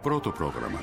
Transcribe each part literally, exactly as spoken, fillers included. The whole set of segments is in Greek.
Πρώτο πρόγραμμα.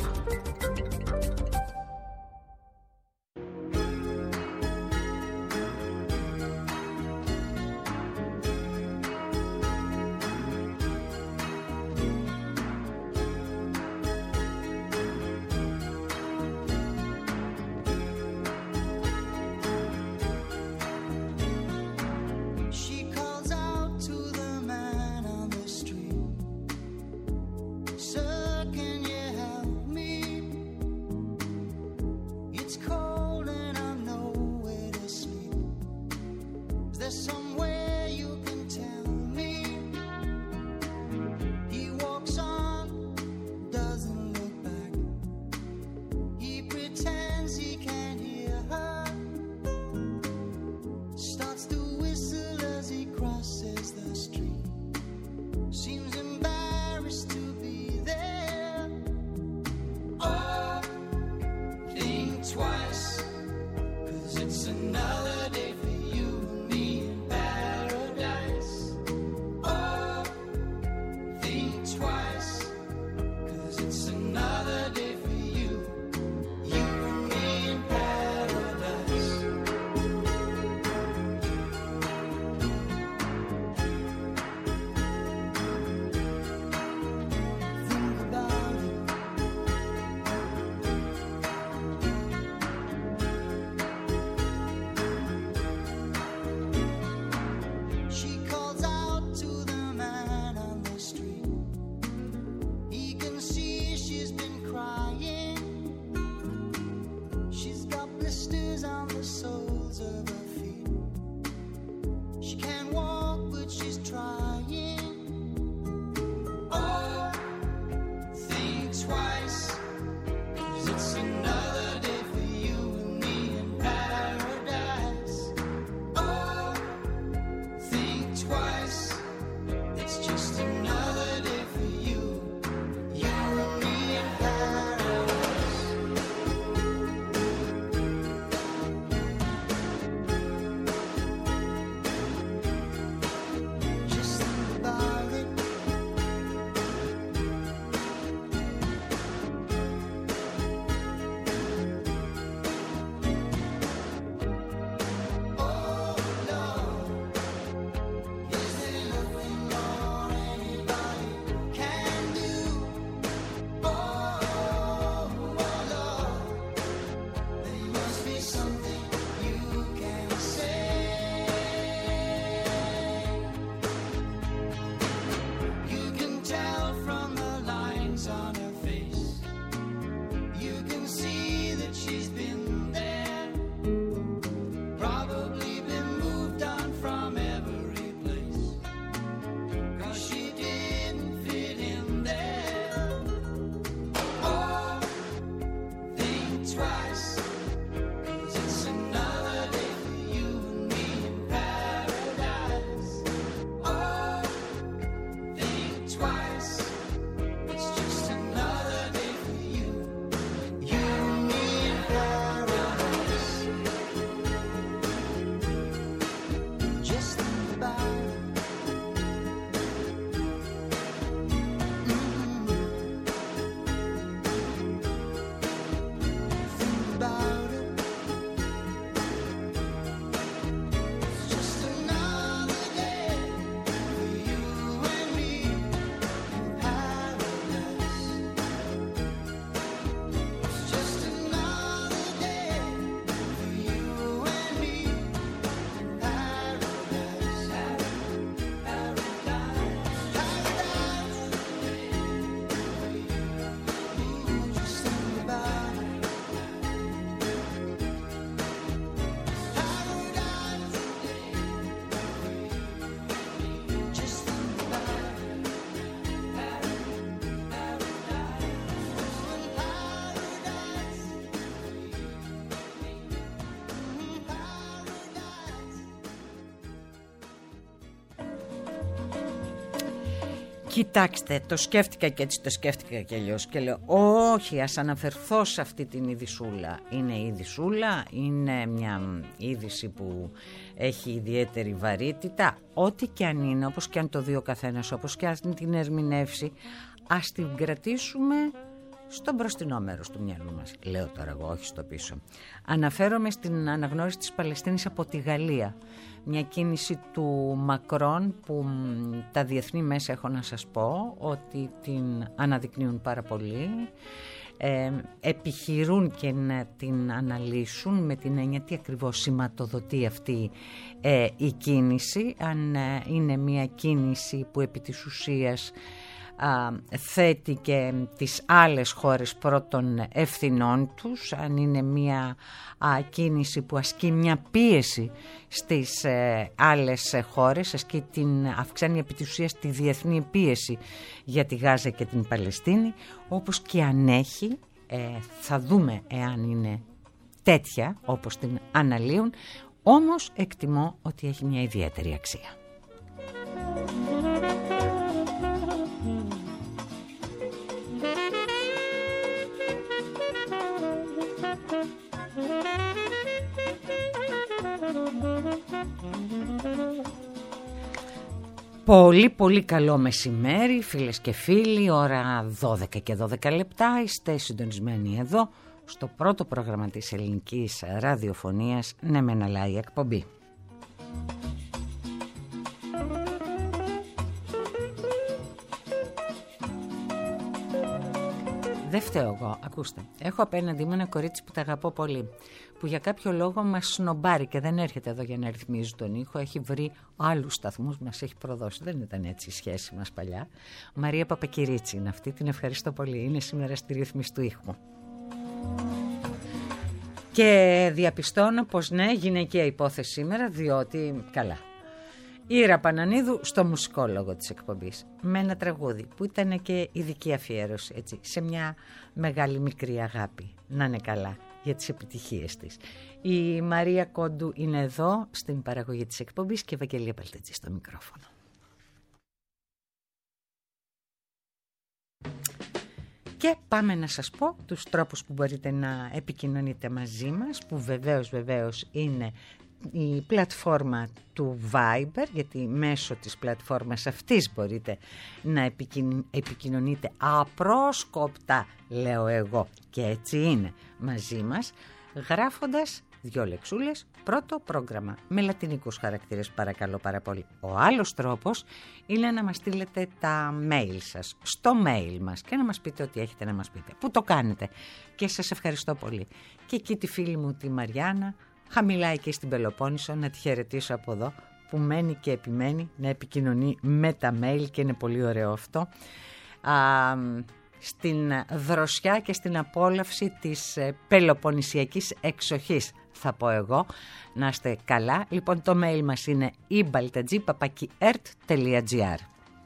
Κοιτάξτε, το σκέφτηκα και έτσι, το σκέφτηκα και αλλιώς και λέω όχι, ας αναφερθώ σε αυτή την ειδησούλα. Είναι ειδησούλα, είναι μια είδηση που έχει ιδιαίτερη βαρύτητα, ό,τι και αν είναι, όπως και αν το δει ο καθένας, όπως και αν την ερμηνεύσει, ας την κρατήσουμε στο μπροστινό μέρος του μυαλού μας. Λέω τώρα εγώ, όχι στο πίσω. Αναφέρομαι στην αναγνώριση της Παλαιστίνης από τη Γαλλία. Μια κίνηση του Μακρόν που τα διεθνή μέσα, έχω να σας πω, ότι την αναδεικνύουν πάρα πολύ. Ε, επιχειρούν και να την αναλύσουν με την έννοια τι ακριβώς σηματοδοτεί αυτή ε, η κίνηση, αν ε, είναι μια κίνηση που επί της ουσίας α, θέτει και τις άλλες χώρες πρώτων ευθυνών τους, αν είναι μια α, κίνηση που ασκεί μια πίεση στις ε, άλλες χώρες, ασκεί την, αυξάνει επί της ουσίας τη διεθνή πίεση για τη Γάζα και την Παλαιστίνη, όπως και αν έχει, ε, θα δούμε εάν είναι τέτοια όπως την αναλύουν, όμως εκτιμώ ότι έχει μια ιδιαίτερη αξία. Πολύ πολύ καλό μεσημέρι φίλες και φίλοι, ώρα δώδεκα και δώδεκα λεπτά, είστε συντονισμένοι εδώ στο πρώτο πρόγραμμα της ελληνικής ραδιοφωνίας «Ναι μεν αλλά η εκπομπή». Δεν φταίω εγώ, ακούστε, έχω απέναντί μου ένα κορίτσι που τα αγαπώ πολύ, που για κάποιο λόγο μας σνομπάρει και δεν έρχεται εδώ για να ρυθμίζει τον ήχο, έχει βρει άλλους σταθμούς, μας έχει προδώσει, δεν ήταν έτσι η σχέση μας παλιά. Μαρία Παπακυρίτσι είναι αυτή, την ευχαριστώ πολύ, είναι σήμερα στη ρύθμιση του ήχου. Και διαπιστώνω πως ναι, γυναικεία υπόθεση σήμερα, διότι καλά. Ήρα Πανανίδου στο μουσικόλογο της εκπομπής με ένα τραγούδι που ήταν και ειδική αφιέρωση, έτσι, σε μια μεγάλη μικρή αγάπη, να είναι καλά, για τις επιτυχίες της. Η Μαρία Κόντου είναι εδώ στην παραγωγή της εκπομπής και η Ευαγγελία Παλτετζή στο μικρόφωνο. Και πάμε να σας πω τους τρόπους που μπορείτε να επικοινωνείτε μαζί μας, που βεβαίως βεβαίως είναι η πλατφόρμα του Viber, γιατί μέσω της πλατφόρμας αυτής μπορείτε να επικοινωνείτε απρόσκοπτα, λέω εγώ, και έτσι είναι, μαζί μας, γράφοντας δυο λεξούλες, πρώτο πρόγραμμα, με λατινικούς χαρακτήρες παρακαλώ πάρα πολύ. Ο άλλος τρόπος είναι να μας στείλετε τα mail σας στο mail μας και να μας πείτε ό,τι έχετε να μας πείτε, που το κάνετε και σας ευχαριστώ πολύ. Και εκεί τη φίλη μου τη Μαριάννα, χαμηλά εκεί στην Πελοπόννησο, να τη χαιρετήσω από εδώ, που μένει και επιμένει να επικοινωνεί με τα mail και είναι πολύ ωραίο αυτό. Α, στην δροσιά και στην απόλαυση της πελοποννησιακής εξοχής, θα πω εγώ, να είστε καλά. Λοιπόν, το mail μας είναι ibaltadji παπάκι ερτ τελεία τζι άρ.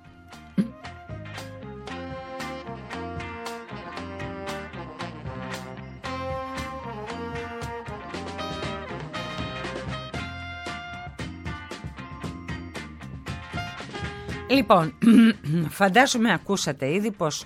Λοιπόν, φαντάζομαι ακούσατε ήδη πως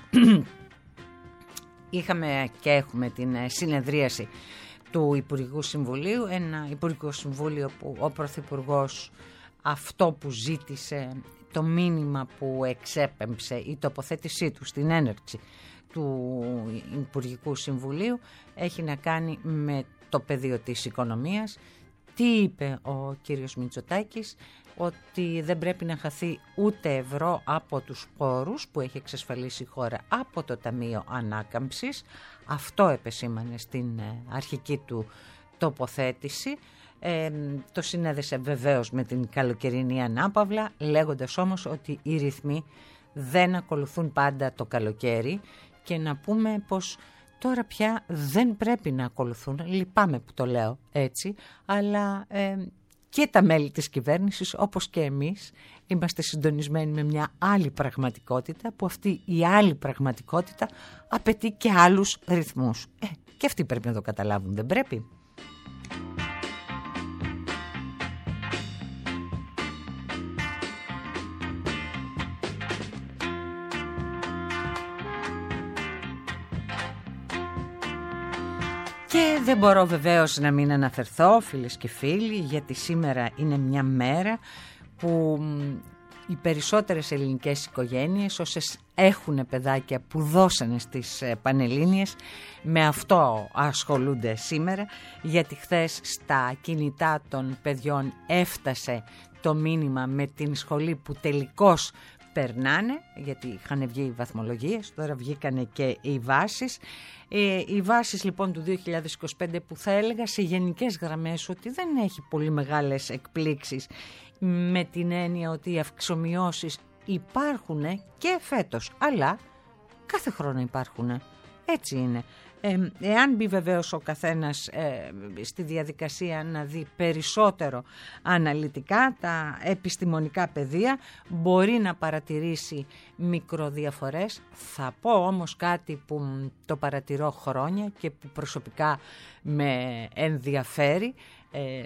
είχαμε και έχουμε την συνεδρίαση του Υπουργικού Συμβουλίου, ένα Υπουργικό Συμβούλιο που ο Πρωθυπουργός αυτό που ζήτησε, το μήνυμα που εξέπεμψε, η τοποθέτησή του στην έναρξη του Υπουργικού Συμβουλίου έχει να κάνει με το πεδίο της οικονομίας. Τι είπε ο κύριος Μητσοτάκης? Ότι δεν πρέπει να χαθεί ούτε ευρώ από τους πόρους που έχει εξασφαλίσει η χώρα από το Ταμείο Ανάκαμψης. Αυτό επεσήμανε στην αρχική του τοποθέτηση. Ε, το συνέδεσε βεβαίως με την καλοκαιρινή ανάπαυλα, λέγοντας όμως ότι οι ρυθμοί δεν ακολουθούν πάντα το καλοκαίρι και να πούμε πως τώρα πια δεν πρέπει να ακολουθούν, λυπάμαι που το λέω έτσι, αλλά ε, και τα μέλη της κυβέρνησης όπως και εμείς είμαστε συντονισμένοι με μια άλλη πραγματικότητα, που αυτή η άλλη πραγματικότητα απαιτεί και άλλους ρυθμούς. Ε, και αυτοί πρέπει να το καταλάβουν, δεν πρέπει? Και δεν μπορώ βεβαίως να μην αναφερθώ, φίλες και φίλοι, γιατί σήμερα είναι μια μέρα που οι περισσότερες ελληνικές οικογένειες, όσες έχουν παιδάκια που δώσανε στις Πανελλήνιες, με αυτό ασχολούνται σήμερα, γιατί χθες στα κινητά των παιδιών έφτασε το μήνυμα με την σχολή που τελικώς περνάνε, γιατί είχαν βγει οι βαθμολογίες, τώρα βγήκανε και οι βάσεις. Ε, οι βάσεις λοιπόν του δύο χιλιάδες είκοσι πέντε, που θα έλεγα σε γενικές γραμμές ότι δεν έχει πολύ μεγάλες εκπλήξεις, με την έννοια ότι οι αυξομοιώσεις υπάρχουν και φέτος, αλλά κάθε χρόνο υπάρχουν. Έτσι είναι. Ε, εάν μπει βεβαίως ο καθένας ε, στη διαδικασία να δει περισσότερο αναλυτικά τα επιστημονικά πεδία, μπορεί να παρατηρήσει μικροδιαφορές. Θα πω όμως κάτι που το παρατηρώ χρόνια και που προσωπικά με ενδιαφέρει. Ε,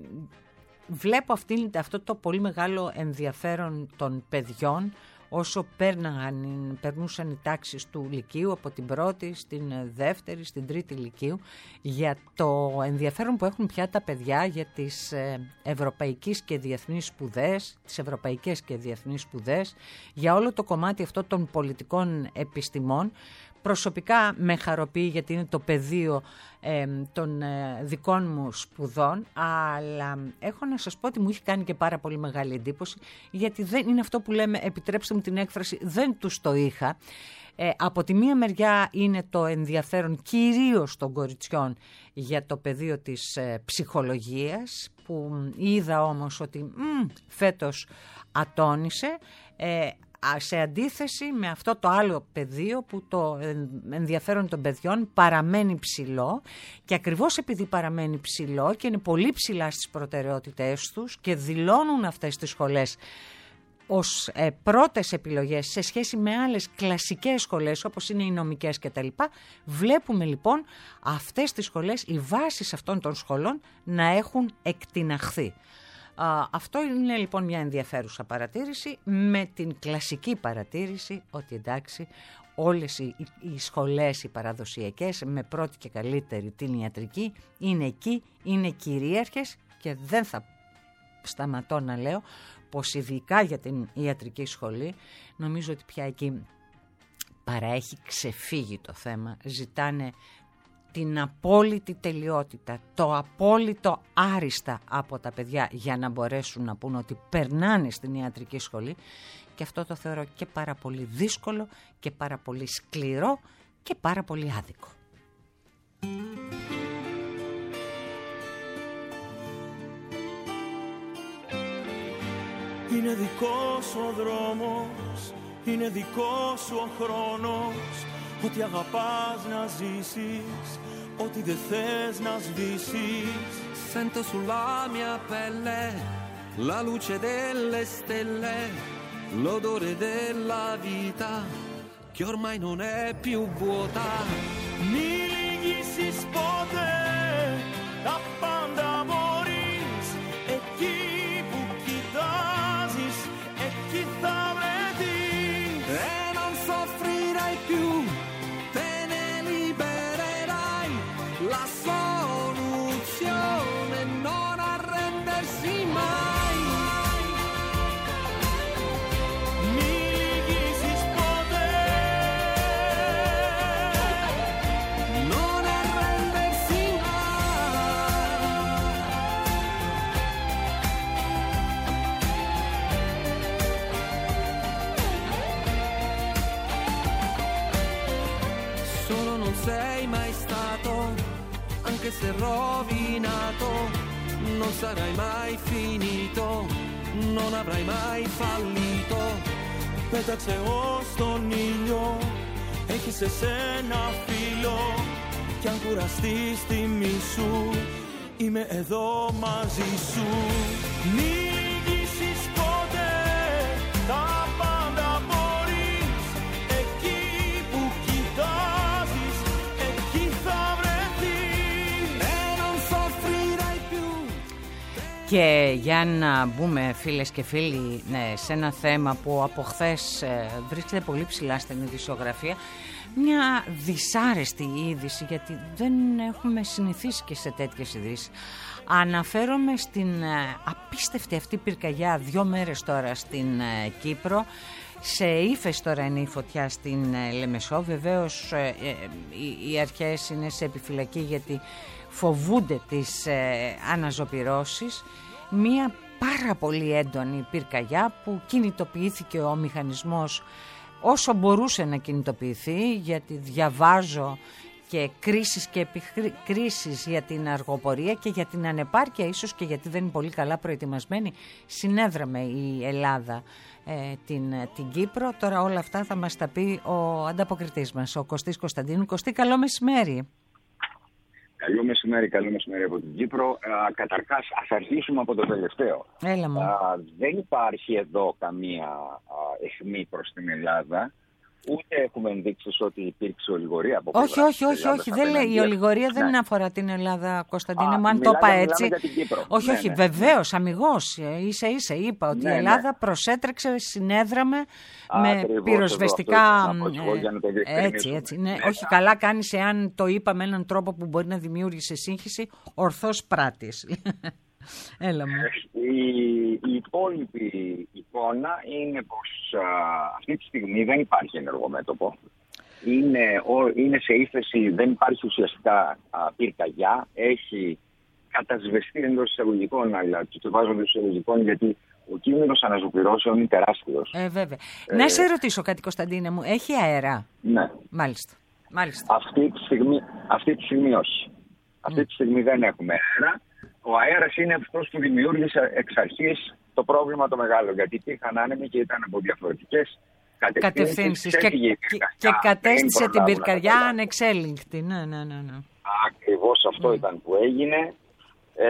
βλέπω αυτή, αυτό το πολύ μεγάλο ενδιαφέρον των παιδιών όσο πέρναγαν, περνούσαν οι τάξεις του Λυκείου από την πρώτη στην δεύτερη, στην τρίτη Λυκείου, για το ενδιαφέρον που έχουν πια τα παιδιά για τις ευρωπαϊκές και διεθνείς σπουδές, τις ευρωπαϊκές και διεθνείς σπουδές, για όλο το κομμάτι αυτό των πολιτικών επιστημών. Προσωπικά με χαροποιεί, γιατί είναι το πεδίο ε, των ε, δικών μου σπουδών, αλλά έχω να σας πω ότι μου έχει κάνει και πάρα πολύ μεγάλη εντύπωση, γιατί δεν είναι αυτό που λέμε, επιτρέψτε μου την έκφραση, δεν τους το είχα. Ε, από τη μία μεριά είναι το ενδιαφέρον κυρίως των κοριτσιών για το πεδίο της ε, ψυχολογίας, που είδα όμως ότι μ, φέτος ατώνησε, ε, σε αντίθεση με αυτό το άλλο πεδίο που το ενδιαφέρον των παιδιών παραμένει ψηλό, και ακριβώς επειδή παραμένει ψηλό και είναι πολύ ψηλά στις προτεραιότητές τους και δηλώνουν αυτές τις σχολές ως ε, πρώτες επιλογές σε σχέση με άλλες κλασικές σχολές όπως είναι οι νομικές κτλ. Βλέπουμε λοιπόν αυτές τις σχολές, οι βάσεις αυτών των σχολών να έχουν εκτιναχθεί. Uh, αυτό είναι λοιπόν μια ενδιαφέρουσα παρατήρηση, με την κλασική παρατήρηση ότι εντάξει, όλες οι, οι σχολές οι παραδοσιακές με πρώτη και καλύτερη την ιατρική είναι εκεί, είναι κυρίαρχες, και δεν θα σταματώ να λέω πως ειδικά για την ιατρική σχολή νομίζω ότι πια εκεί παραέχει ξεφύγει το θέμα. Ζητάνε την απόλυτη τελειότητα, το απόλυτο άριστα από τα παιδιά για να μπορέσουν να πούν ότι περνάνε στην ιατρική σχολή, και αυτό το θεωρώ και πάρα πολύ δύσκολο και πάρα πολύ σκληρό και πάρα πολύ άδικο. Είναι δικός ο δρόμος, είναι δικός σου ο χρόνος, ό,τι αγαπάς να ζήσεις, ό,τι δεν θες να σβήσεις. Sento sulla mia pelle la luce delle stelle, l'odore della vita che ormai non è più vuota. Μη λυγίσεις ποτέ, τα πάντα μπορείς, εκεί που κοιτάζεις, εκεί θα βρεθείς. E non soffrirai più, te ne libererai, la soluzione non arrendersi mai. Μη λυγίσεις ποτέ, Non arrendersi mai. Solo non sei mai stato, anche se rovinato, non sarai mai finito, non avrai mai fallito. πέταξε ως τον ήλιο, έχεις εσένα φίλο, κι αν κουραστείς τιμή σου, είμαι εδώ μαζί σου. Μη λυγίσεις ποτέ, τα πάντα μπορείς, εκεί που κοιτάζεις, εκεί θα βρεθείς. E non soffrirai più. Και για να μπούμε φίλες και φίλοι, ναι, σε ένα θέμα που από χθες ε, βρίσκεται πολύ ψηλά στην ειδησιογραφία, μια δυσάρεστη είδηση, γιατί δεν έχουμε συνηθίσει και σε τέτοιες ειδήσεις. Αναφέρομαι στην απίστευτη αυτή πυρκαγιά δύο μέρες τώρα στην Κύπρο. Σε ύφεση τώρα είναι η φωτιά στην Λεμεσό. Βεβαίως οι αρχές είναι σε επιφυλακή γιατί φοβούνται τις αναζωπυρώσεις. Μία πάρα πολύ έντονη πυρκαγιά που κινητοποιήθηκε ο μηχανισμός όσο μπορούσε να κινητοποιηθεί, γιατί διαβάζω και κρίσεις και επικρίσεις για την αργοπορία και για την ανεπάρκεια, ίσως και γιατί δεν είναι πολύ καλά προετοιμασμένη, συνέδραμε η Ελλάδα ε, την, την Κύπρο. Τώρα όλα αυτά θα μας τα πει ο ανταποκριτής μας, ο Κωστής Κωνσταντίνου. Κωστή, καλό μεσημέρι. Καλό μεσημέρι, καλό μεσημέρι από την Κύπρο. Α, καταρχάς, ας αρχίσουμε από το τελευταίο. Έλα μου. Α, δεν υπάρχει εδώ καμία α, αιχμή προς την Ελλάδα. Ούτε έχουμε ενδείξεις ότι υπήρξε ολιγορία από όχι, όχι, όχι, όχι, δεν λέει. Η ολιγορία ναι. δεν αφορά την Ελλάδα, Κωνσταντίνε μου, αν το είπα έτσι. Όχι, ναι, όχι, ναι, βεβαίως, ναι. αμιγώς, ίσα ίσα είπα ότι ναι, η Ελλάδα ναι. προσέτρεξε, συνέδραμε Α, με ακριβώς, πυροσβεστικά. Ε, έτσι, έτσι. Ναι. Ναι. Όχι, καλά κάνεις εάν το είπα με έναν τρόπο που μπορεί να δημιούργησε σύγχυση, ορθώς πράτης. Έλα μου. Η, η υπόλοιπη εικόνα είναι πως α, αυτή τη στιγμή δεν υπάρχει ενεργομέτωπο. Είναι, ο, είναι σε ύφεση, δεν υπάρχει ουσιαστικά α, πυρκαγιά. Έχει κατασβεστεί εντός εισαγωγικών, αλλά το βάζω εντός εισαγωγικών γιατί ο κίνδυνος αναζωπυρώσεων είναι τεράστιος. Ε, βέβαια. Ε, να σε ρωτήσω κάτι, Κωνσταντίνε μου, έχει αέρα? Ναι. Μάλιστα. Μάλιστα. Αυτή τη στιγμή, αυτή τη στιγμή όχι. Mm. Αυτή τη στιγμή δεν έχουμε αέρα. Ο αέρας είναι αυτός που δημιούργησε εξ αρχής το πρόβλημα το μεγάλο, γιατί υπήρχαν άνεμοι και ήταν από διαφορετικές κατευθύνσεις και, και, και κατέστησε την πυρκαγιά ανεξέλιγκτη. Ναι, ναι, ναι, ναι. Ακριβώς αυτό mm. ήταν που έγινε ε,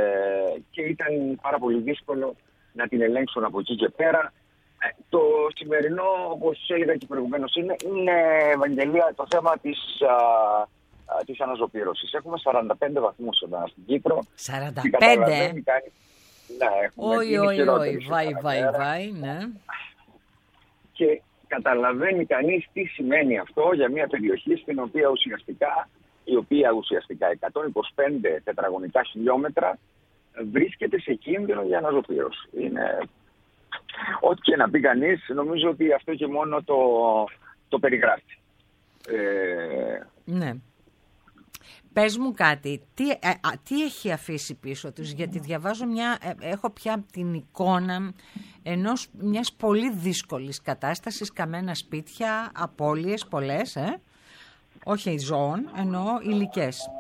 και ήταν πάρα πολύ δύσκολο να την ελέγξουν από εκεί και πέρα. Ε, το σημερινό, όπως έλεγα και προηγουμένως, είναι, είναι, Ευαγγελία, το θέμα της... Α, της αναζωπήρωσης. Έχουμε σαράντα πέντε βαθμούς εδώ στην Κύπρο. σαράντα πέντε? Ναι, έχουμε. Όχι, όχι, όχι. Βάει, βάει, βάει, ναι. Και καταλαβαίνει κανείς τι σημαίνει αυτό για μια περιοχή στην οποία ουσιαστικά, η οποία ουσιαστικά εκατόν είκοσι πέντε τετραγωνικά χιλιόμετρα βρίσκεται σε κίνδυνο για αναζωπήρωση. Είναι... Ό,τι και να πει κανείς, νομίζω ότι αυτό και μόνο το, το περιγράφει. Ε... Ναι. Πες μου κάτι, τι, ε, α, τι έχει αφήσει πίσω τους, γιατί διαβάζω μια, ε, έχω πια την εικόνα ενός, μιας πολύ δύσκολης κατάστασης, καμένα σπίτια, απώλειες πολλές, ε? όχι ζώων, εννοώ υλικές.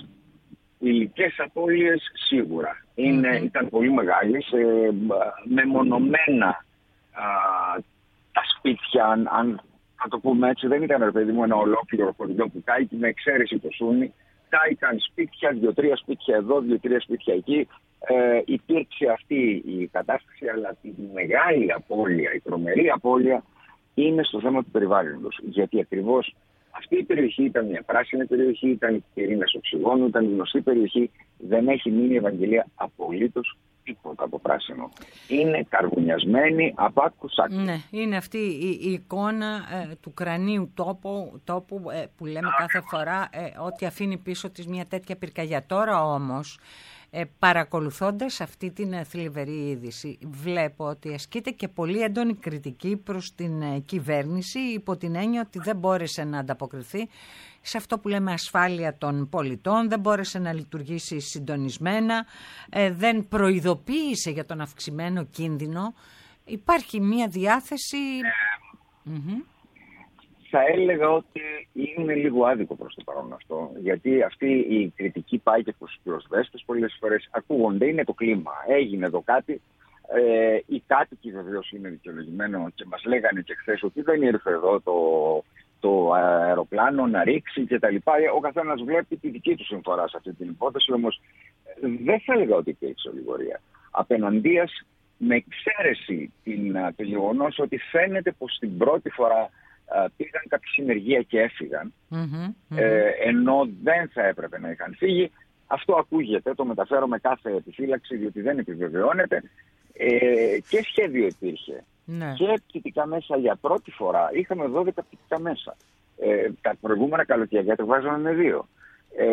Υλικές απώλειες σίγουρα. Είναι, mm-hmm. Ήταν πολύ μεγάλες, ε, μεμονωμένα α, τα σπίτια, αν, αν θα το πούμε έτσι, δεν ήταν ρε παιδί μου ένα ολόκληρο χωριό που κάηκε με εξαίρεση το Σούνι. Κάηκαν σπίτια, δύο-τρία σπίτια εδώ, δύο-τρία σπίτια εκεί. Ε, υπήρξε αυτή η κατάσταση, αλλά η μεγάλη απώλεια, η τρομερή απώλεια είναι στο θέμα του περιβάλλοντος. Γιατί ακριβώς αυτή η περιοχή ήταν μια πράσινη περιοχή, ήταν πυρήνας οξυγόνου, ήταν γνωστή περιοχή. Δεν έχει μείνει, Ευαγγελία, απολύτως τίποτα από πράσινο. Είναι καρβουνιασμένη από άκου σ' άκου. Ναι, είναι αυτή η, η εικόνα ε, του κρανίου τόπου, τόπου ε, που λέμε κάθε φορά ε, ότι αφήνει πίσω της μια τέτοια πυρκαγιά. Τώρα όμως, ε, παρακολουθώντας αυτή την θλιβερή είδηση, βλέπω ότι ασκείται και πολύ έντονη κριτική προς την ε, κυβέρνηση, υπό την έννοια ότι δεν μπόρεσε να ανταποκριθεί σε αυτό που λέμε ασφάλεια των πολιτών, δεν μπόρεσε να λειτουργήσει συντονισμένα, ε, δεν προειδοποίησε για τον αυξημένο κίνδυνο. Υπάρχει μία διάθεση... Mm-hmm. Θα έλεγα ότι είναι λίγο άδικο προς το παρόν αυτό, γιατί αυτή η κριτική πάει και προς τους πυροσβέστες πολλές φορές. Ακούγονται, είναι το κλίμα, έγινε εδώ κάτι. Ε, οι κάτοικοι βεβαίως είναι δικαιολογημένο και μας λέγανε και χθες ότι δεν ήρθε εδώ το... το αεροπλάνο να ρίξει και τα λοιπά. Ο καθένας βλέπει τη δική του συμφορά σε αυτή την υπόθεση, όμως δεν θα έλεγα ότι υπήρξε ολιγορία. Απέναντίας, με εξαίρεση την, το γεγονός ότι φαίνεται πως την πρώτη φορά α, πήγαν κάποιοι συνεργεία και έφυγαν, mm-hmm, mm-hmm. Ε, ενώ δεν θα έπρεπε να είχαν φύγει. Αυτό ακούγεται, το μεταφέρω με κάθε επιφύλαξη, διότι δεν επιβεβαιώνεται. Ε, και σχέδιο υπήρχε. Ναι. Και πτυτικά μέσα για πρώτη φορά. Είχαμε δώδεκα πτυτικά μέσα. Ε, τα προηγούμενα καλοκαίρια το βάζαμε με δύο. Ε,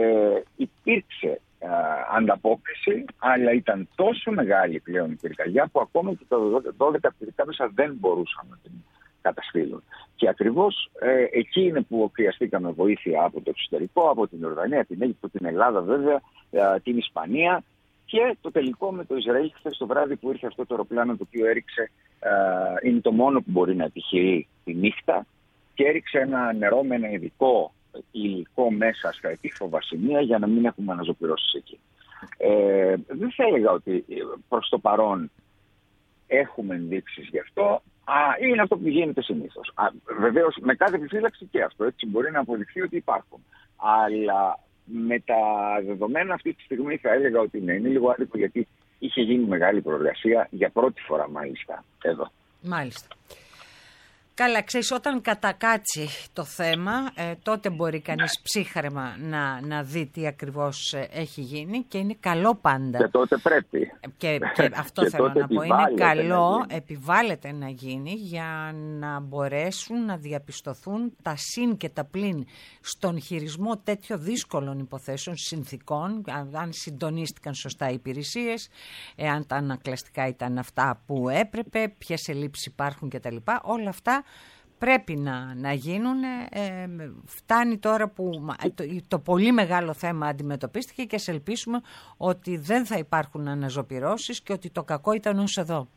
υπήρξε ε, ανταπόκριση, αλλά ήταν τόσο μεγάλη πλέον η πυρκαγιά που ακόμα και τα δώδεκα πυρικά μέσα δεν μπορούσαν να την κατασφύγουν. Και ακριβώς ε, εκεί είναι που χρειαστήκαμε βοήθεια από το εξωτερικό, από την Ιορδανία, την Αίγυπτο, την Ελλάδα βέβαια, ε, την Ισπανία και το τελικό με το Ισραήλ χθες το βράδυ που ήρθε αυτό το αεροπλάνο το οποίο έριξε, ε, είναι το μόνο που μπορεί να επιχειρεί τη νύχτα και έριξε ένα νερό με ένα ειδικό υλικό μέσα στα επίφοβα σημεία για να μην έχουμε αναζωπυρώσεις εκεί. Ε, δεν θα έλεγα ότι προς το παρόν έχουμε ενδείξεις γι' αυτό. Α, είναι αυτό που γίνεται συνήθως. Βεβαίως με κάθε επιφύλαξη και αυτό, έτσι μπορεί να αποδειχθεί ότι υπάρχουν. Αλλά με τα δεδομένα αυτή τη στιγμή θα έλεγα ότι ναι, είναι λίγο άδικο γιατί είχε γίνει μεγάλη προεργασία για πρώτη φορά μάλιστα εδώ. Μάλιστα. Καλά, ξέρεις, όταν κατακάτσει το θέμα, ε, τότε μπορεί κανείς ναι. ψύχρεμα να, να δει τι ακριβώς έχει γίνει και είναι καλό πάντα. Και τότε πρέπει. Και, και αυτό και θέλω να πω, είναι καλό, να επιβάλλεται να γίνει για να μπορέσουν να διαπιστωθούν τα συν και τα πλην στον χειρισμό τέτοιων δύσκολων υποθέσεων, συνθήκων, αν συντονίστηκαν σωστά οι υπηρεσίες, εάν τα ανακλαστικά ήταν αυτά που έπρεπε, ποιες ελλείψεις υπάρχουν κτλ. Όλα αυτά πρέπει να, να γίνουν. Ε, φτάνει τώρα που το, το πολύ μεγάλο θέμα αντιμετωπίστηκε και ας ελπίσουμε ότι δεν θα υπάρχουν αναζωπυρώσεις και ότι το κακό ήταν ως εδώ.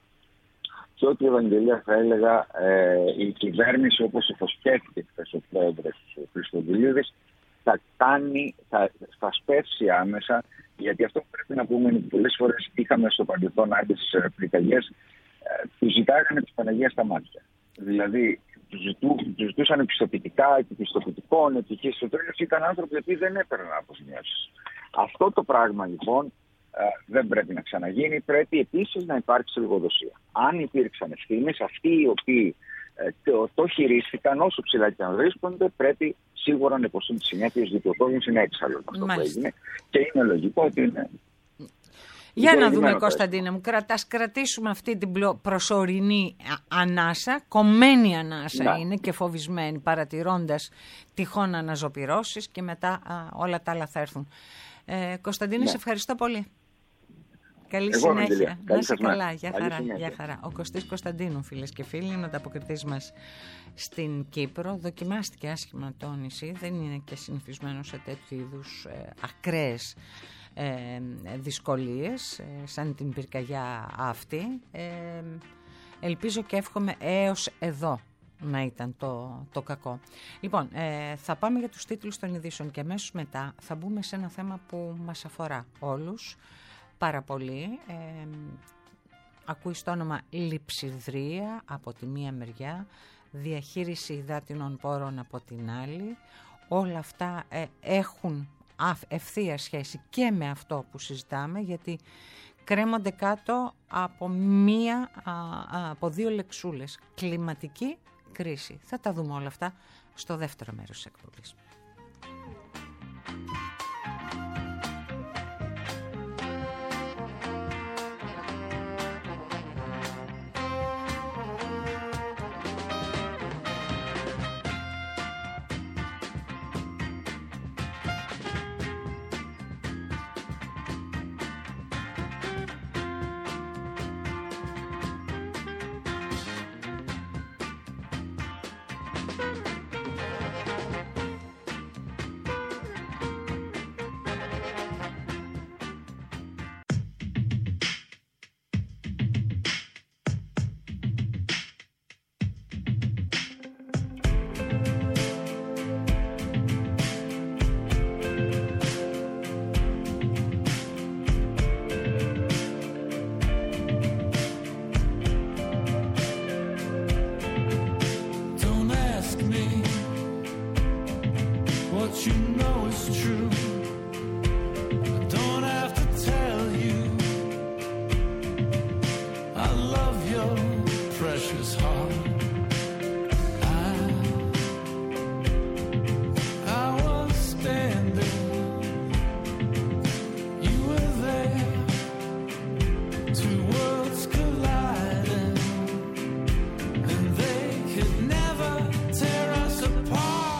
Και ότι, Ευαγγελία, θα έλεγα, ε, η κυβέρνηση, όπως υποσχέθηκε χθες ο πρόεδρος Χριστοδουλίδης, θα κάνει, θα, θα σπεύσει άμεσα, γιατί αυτό που πρέπει να πούμε είναι ότι πολλές φορές είχαμε στο παρελθόν άντρες πυρκαγιές, ε, που ζητάγανε τις Παναγίας στα μάτια. Δηλαδή, τους ζητού, ζητούσαν επιστοποιητικά, επιστοποιητικών, επιτυχίες. Στο τέλος ήταν άνθρωποι που δεν έπαιρναν αποζημιώσεις. Αυτό το πράγμα λοιπόν ε, δεν πρέπει να ξαναγίνει. Πρέπει επίσης να υπάρξει λογοδοσία. Αν υπήρξαν ευθύνες, αυτοί οι οποίοι ε, το, το χειρίστηκαν, όσο ψηλά και αν βρίσκονται, πρέπει σίγουρα να υποστούν τις συνέπειες, διότι ο κόσμος είναι έξαλλος με αυτό που έγινε. Και είναι λογικό ότι είναι. Για να δούμε, Κωνσταντίνε μου, ας κρατήσουμε αυτή την προσωρινή ανάσα, κομμένη ανάσα να. είναι και φοβισμένη, παρατηρώντας τυχόν αναζωπυρώσεις και μετά α, όλα τα άλλα θα έρθουν. Ε, Κωνσταντίνε, ναι. σε ευχαριστώ πολύ. Καλή Εγώ συνέχεια. Να είσαι καλά. Γεια χαρά, γεια χαρά. Ο Κωστής Κωνσταντίνου, φίλες και φίλοι, είναι ο ανταποκριτής μας στην Κύπρο. Δοκιμάστηκε άσχημα το νησί, δεν είναι και συνηθισμένο σε τέτοιου είδους ε, ακραίες Ε, δυσκολίες ε, σαν την πυρκαγιά αυτή. ε, ελπίζω και εύχομαι έως εδώ να ήταν το, το κακό. Λοιπόν, ε, θα πάμε για τους τίτλους των ειδήσεων και αμέσως μετά θα μπούμε σε ένα θέμα που μας αφορά όλους πάρα πολύ. ε, ακούει στο όνομα λειψιδρία από τη μία μεριά, διαχείριση υδάτινων πόρων από την άλλη. Όλα αυτά ε, έχουν ευθεία σχέση και με αυτό που συζητάμε, γιατί κρέμονται κάτω από, μία, α, α, από δύο λεξούλες. Κλιματική κρίση. Θα τα δούμε όλα αυτά στο δεύτερο μέρος της εκπομπής. Apart.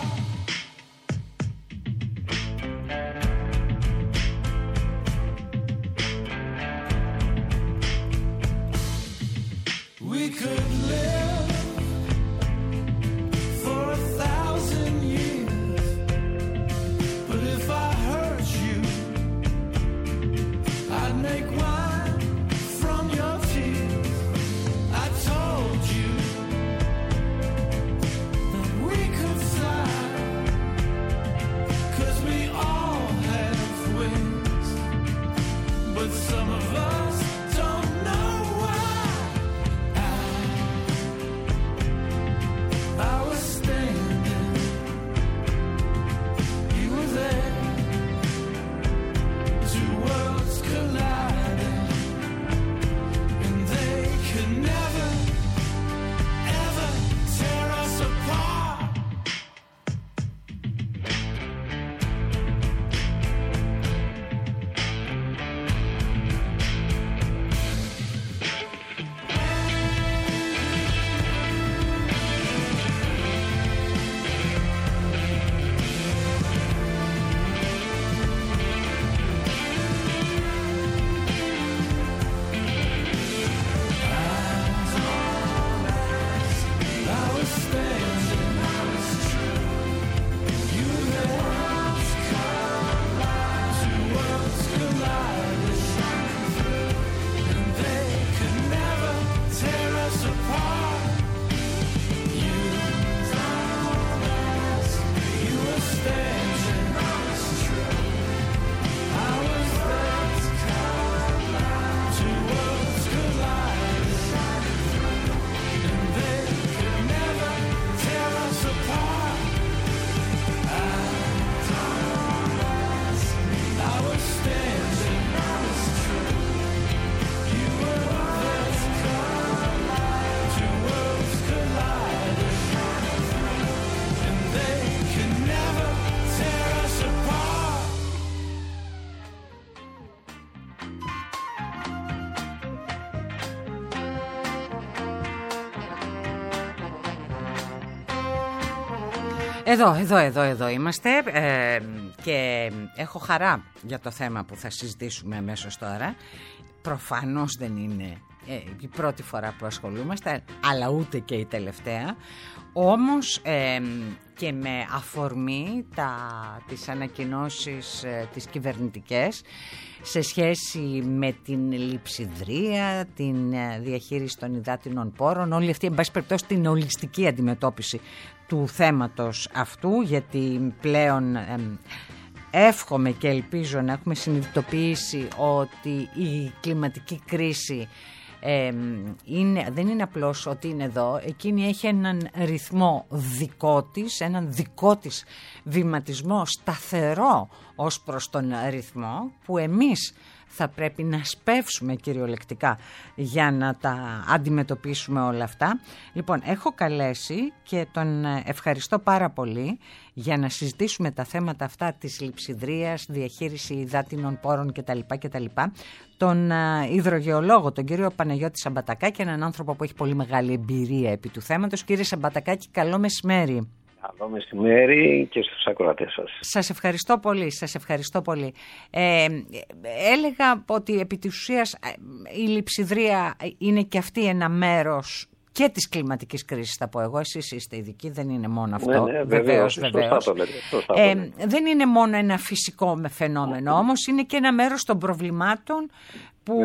Εδώ, εδώ, εδώ, εδώ είμαστε ε, και έχω χαρά για το θέμα που θα συζητήσουμε αμέσως τώρα. Προφανώς δεν είναι ε, η πρώτη φορά που ασχολούμαστε, αλλά ούτε και η τελευταία. Όμως ε, και με αφορμή τα, τις ανακοινώσεις ε, τις κυβερνητικές σε σχέση με την λειψιδρία, την ε, διαχείριση των υδάτινων πόρων, όλη αυτή, εν πάση περιπτώσει, την ολιστική αντιμετώπιση του θέματος αυτού, γιατί πλέον ε, εύχομαι και ελπίζω να έχουμε συνειδητοποιήσει ότι η κλιματική κρίση Ε, είναι, δεν είναι απλώς ότι είναι εδώ, εκείνη έχει έναν ρυθμό δικό της, έναν δικό της βηματισμό σταθερό ως προς τον ρυθμό, που εμείς θα πρέπει να σπεύσουμε κυριολεκτικά για να τα αντιμετωπίσουμε όλα αυτά. Λοιπόν, έχω καλέσει και τον ευχαριστώ πάρα πολύ για να συζητήσουμε τα θέματα αυτά της λειψιδρίας, διαχείριση υδάτινων πόρων κτλ. κτλ. Τον υδρογεολόγο, τον κύριο Παναγιώτη Σαμπατακάκη, έναν άνθρωπο που έχει πολύ μεγάλη εμπειρία επί του θέματος. Κύριε Σαμπατακάκη, καλό μεσημέρι. Καλό μεσημέρι και στους ακροατές σας. Σας ευχαριστώ πολύ, σας ευχαριστώ πολύ. Ε, έλεγα ότι επί της ουσίας η λειψιδρία είναι και αυτή ένα μέρος και της κλιματικής κρίσης, θα πω εγώ. Εσείς είστε ειδικοί, δεν είναι μόνο αυτό. Ναι, ναι, βεβαίως, βεβαίως. Σωστά το λέτε, σωστά ε, το λέτε. Δεν είναι μόνο ένα φυσικό φαινόμενο, όμως είναι και ένα μέρος των προβλημάτων που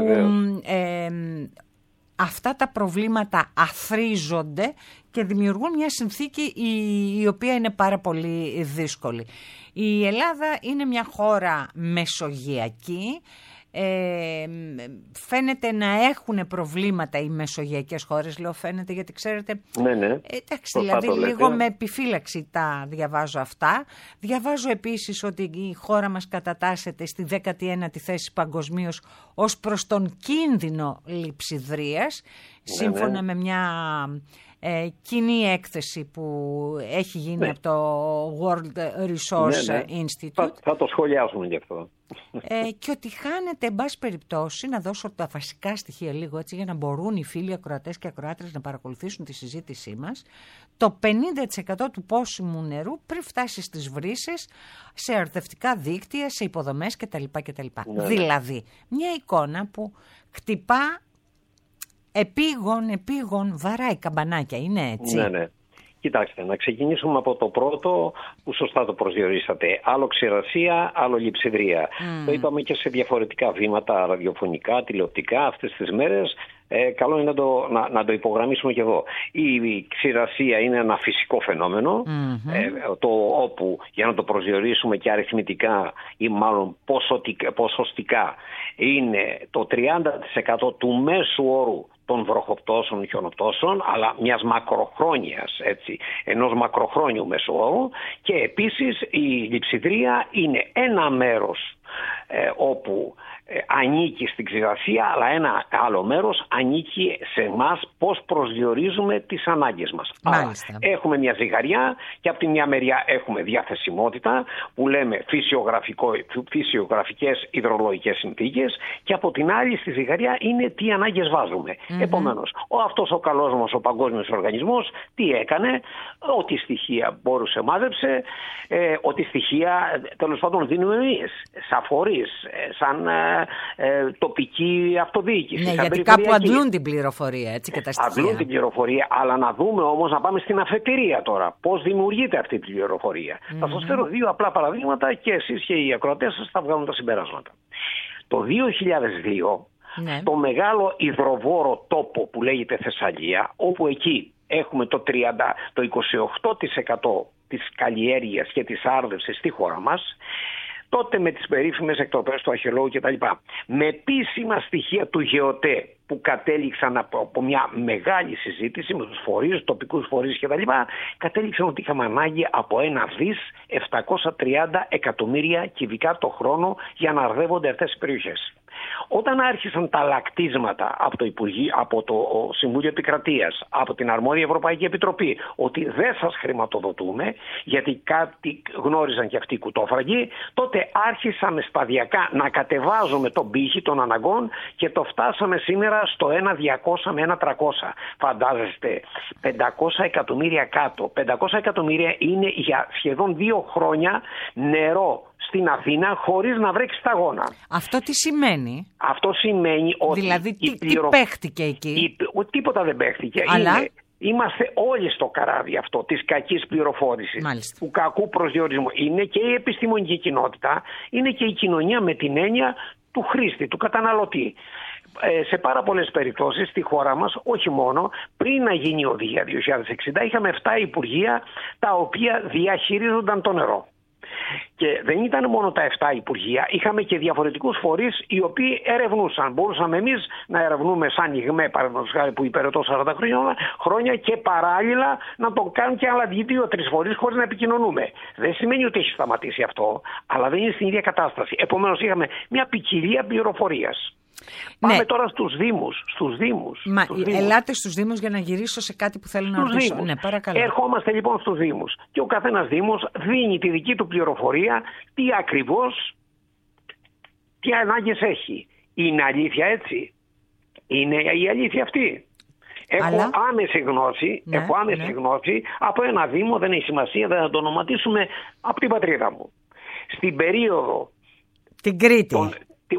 ε, αυτά τα προβλήματα αθροίζονται και δημιουργούν μια συνθήκη η, η οποία είναι πάρα πολύ δύσκολη. Η Ελλάδα είναι μια χώρα μεσογειακή. Ε, φαίνεται να έχουν προβλήματα οι μεσογειακές χώρες. Λέω φαίνεται γιατί ξέρετε, ναι, ναι. Ε, εντάξει, δηλαδή λίγο με επιφύλαξη τα διαβάζω αυτά. Διαβάζω επίσης ότι η χώρα μας κατατάσσεται στη δέκατη ένατη θέση παγκοσμίως ως προς τον κίνδυνο λειψιδρίας, ναι, σύμφωνα ναι. με μια Ε, κοινή έκθεση που έχει γίνει ναι. από το World Resource ναι, ναι. Institute. Θα, θα το σχολιάσουμε γι' αυτό. Ε, και ότι χάνεται, εν πάση περιπτώσει, να δώσω τα βασικά στοιχεία λίγο έτσι για να μπορούν οι φίλοι ακροατές και ακροάτρες να παρακολουθήσουν τη συζήτησή μας. Το πενήντα τοις εκατό του πόσιμου νερού πριν φτάσει στις βρύσες, σε αρδευτικά δίκτυα, σε υποδομές κτλ. κτλ. Ναι, δηλαδή, μια εικόνα που χτυπά επίγον, επίγον, βαράει καμπανάκια, είναι έτσι? Ναι, ναι. Κοιτάξτε, να ξεκινήσουμε από το πρώτο που σωστά το προσδιορίσατε. Άλλο ξηρασία, άλλο λειψιδρία. Mm. Το είπαμε και σε διαφορετικά βήματα, ραδιοφωνικά, τηλεοπτικά αυτές τις μέρες. Ε, καλό είναι να το, να, να το υπογραμμίσουμε και εδώ. Η, η ξηρασία είναι ένα φυσικό φαινόμενο, mm-hmm. ε, το, όπου για να το προσδιορίσουμε και αριθμητικά ή μάλλον ποσοτικά, ποσοστικά είναι το τριάντα τοις εκατό του μέσου όρου των βροχοπτώσεων, χιονοπτώσεων, αλλά μιας μακροχρόνιας, έτσι, ενός μακροχρόνιου μέσου όρου, και επίσης η λειψιδρία είναι ένα μέρος ε, όπου ε, ανήκει στην ξηρασία, αλλά ένα άλλο μέρος ανήκει σε εμάς πώς προσδιορίζουμε τις ανάγκες μας. Άρα, έχουμε μια ζυγαριά και από τη μια μεριά έχουμε διαθεσιμότητα που λέμε φυσιογραφικές υδρολογικές συνθήκες, και από την άλλη στη ζυγαριά είναι τι ανάγκες βάζουμε. Mm-hmm. Επομένως, ο, αυτός ο καλός μας ο παγκόσμιος οργανισμός τι έκανε? Ό,τι στοιχεία μπορούσε μάζεψε, ε, ό,τι στοιχεία τέλος πάντων δίνουμε εμείς σαν φορείς, σαν ε, ε, τοπική αυτοδιοίκηση. Ναι, γιατί κάπου αντλούν την πληροφορία, έτσι, και τα στοιχεία. Αντλούν την πληροφορία, αλλά να δούμε όμως, να πάμε στην αφετηρία τώρα. Πώς δημιουργείται αυτή η πληροφορία. Mm-hmm. Θα σας φέρω δύο απλά παραδείγματα και εσείς και οι ακροατές σας θα βγάλουν τα συμπεράσματα. Το δύο χιλιάδες δύο, ναι. το μεγάλο υδροβόρο τόπο που λέγεται Θεσσαλία, όπου εκεί έχουμε το, τριάντα, το είκοσι οκτώ τοις εκατό της καλλιέργειας και της άρδευσης στη χώρα μας, τότε με τις περίφημες εκτροπές του Αχαιολόγου κτλ. Με επίσημα στοιχεία του ΓΕΟΤΕ που κατέληξαν από, από μια μεγάλη συζήτηση με τους φορείς, τοπικούς φορείς κτλ. Κατέληξαν ότι είχαμε ανάγκη από ένα δις επτακόσια τριάντα εκατομμύρια κυβικά το χρόνο για να αρδεύονται αυτές τις περιοχές. Όταν άρχισαν τα λακτίσματα από το, Υπουργείο, από το Συμβούλιο Επικρατείας, από την αρμόδια Ευρωπαϊκή Επιτροπή, ότι δεν σας χρηματοδοτούμε, γιατί κάτι γνώριζαν και αυτοί οι κουτόφραγγοι, τότε άρχισαμε σταδιακά να κατεβάζουμε τον πύχη των αναγκών και το φτάσαμε σήμερα στο ένα διακόσια με ένα τριακόσια. Φαντάζεστε, πεντακόσια εκατομμύρια κάτω. πεντακόσια εκατομμύρια είναι για σχεδόν δύο χρόνια νερό στην Αθήνα χωρίς να βρέξει σταγόνα. Αυτό τι σημαίνει? Αυτό σημαίνει ότι... Δηλαδή τι, πληρο... τι παίχτηκε εκεί? Η... Τίποτα δεν παίχτηκε. Αλλά... Είναι... Είμαστε όλοι στο καράβι αυτό της κακής πληροφόρησης, Μάλιστα. του κακού προσδιορισμού. Είναι και η επιστημονική κοινότητα, είναι και η κοινωνία με την έννοια του χρήστη, του καταναλωτή. Ε, σε πάρα πολλές περιπτώσεις στη χώρα μας, όχι μόνο, πριν να γίνει η οδηγία δύο χιλιάδες εξήντα, είχαμε επτά υπουργεία τα οποία διαχειρίζονταν το νερό. Και δεν ήταν μόνο τα επτά υπουργεία, είχαμε και διαφορετικούς φορείς οι οποίοι ερευνούσαν. Μπορούσαμε εμείς να ερευνούμε σαν ΙΓΜΕ, παραδείγματος χάρη, που υπηρετώ σαράντα χρόνια, και παράλληλα να το κάνουν και άλλα δύο-τρεις φορείς χωρίς να επικοινωνούμε. Δεν σημαίνει ότι έχει σταματήσει αυτό, αλλά δεν είναι στην ίδια κατάσταση. Επομένως, είχαμε μια ποικιλία πληροφορίας. Πάμε ναι. τώρα στους Δήμους. Στους Δήμους, Μα, στους Δήμους. Ελάτε στους Δήμους για να γυρίσω σε κάτι που θέλω στους να ρωτήσω. Ναι, παρακαλώ. Ερχόμαστε λοιπόν στους Δήμους. Και ο καθένας Δήμος δίνει τη δική του πληροφορία, τι ακριβώς, τι ανάγκες έχει. Είναι αλήθεια έτσι? Είναι η αλήθεια αυτή? Έχω Αλλά... άμεση γνώση, ναι, έχω άμεση ναι. γνώση από ένα Δήμο, δεν έχει σημασία, δεν θα το ονοματίσουμε, από την πατρίδα μου. Στην περίοδο... Την Κρήτη. Τον...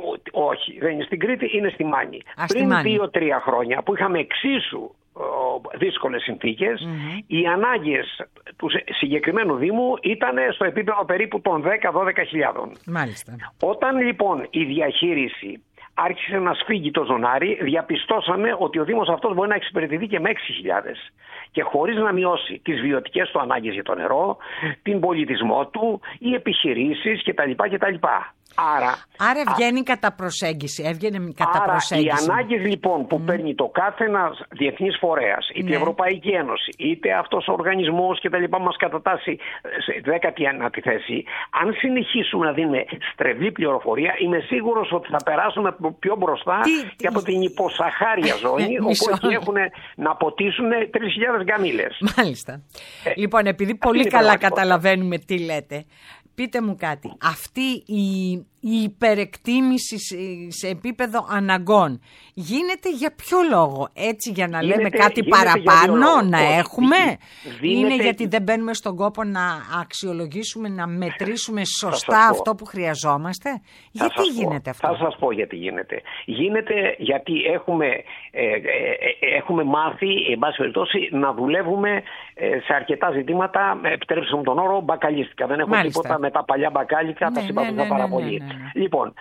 Όχι, δεν είναι στην Κρήτη, είναι στη Μάνη. Α, Πριν δύο-τρία χρόνια που είχαμε εξίσου δύσκολες συνθήκες, mm-hmm. οι ανάγκες του συγκεκριμένου Δήμου ήταν στο επίπεδο περίπου των δέκα με δώδεκα χιλιάδων. Μάλιστα. Όταν λοιπόν η διαχείριση άρχισε να σφίγγει το ζωνάρι, διαπιστώσαμε ότι ο Δήμος αυτός μπορεί να εξυπηρετηθεί και με έξι χιλιάδες. Και χωρίς να μειώσει τις βιωτικές του ανάγκες για το νερό, την πολιτισμό του, οι επιχειρήσεις κτλ. κτλ. Άρα, Άρα βγαίνει α... κατά προσέγγιση. Έβγαινε κατά άρα προσέγγιση. Οι ανάγκες λοιπόν που mm. παίρνει το κάθε ένας διεθνής φορέας, είτε ναι. η Ευρωπαϊκή Ένωση, είτε αυτός ο οργανισμός κτλ. Μας κατατάσσει σε δέκατη ένατη θέση, αν συνεχίσουμε να δίνουμε στρεβλή πληροφορία, είμαι σίγουρος ότι θα περάσουμε πιο μπροστά τι, και από την υποσαχάρια ζώνη, όπου εκεί έχουν να ποτίσουν τρεις χιλιάδες γκαμίλες. Μάλιστα. Ε, λοιπόν, επειδή πολύ καλά καταλαβαίνουμε τι λέτε, πείτε μου κάτι. Αυτή η, η υπερεκτίμηση σε επίπεδο αναγκών γίνεται για ποιο λόγο? Έτσι για να γίνεται, λέμε κάτι παραπάνω να έχουμε? Δίνεται... Είναι γιατί δεν μπαίνουμε στον κόπο να αξιολογήσουμε, να μετρήσουμε σωστά αυτό που χρειαζόμαστε? Θα γιατί γίνεται πω, αυτό? Θα σας πω γιατί γίνεται. Γίνεται γιατί έχουμε, ε, ε, ε, έχουμε μάθει, εν πάση περιπτώσει, να δουλεύουμε ε, σε αρκετά ζητήματα, επιτρέψτε μου τον όρο, μπακαλίστικα. Δεν έχω Μάλιστα. τίποτα με τα παλιά μπακάλικα, ναι, τα συμπαθούσα ναι, ναι, πάρα ναι, πολύ. Ναι, ναι, ναι. Λοιπόν,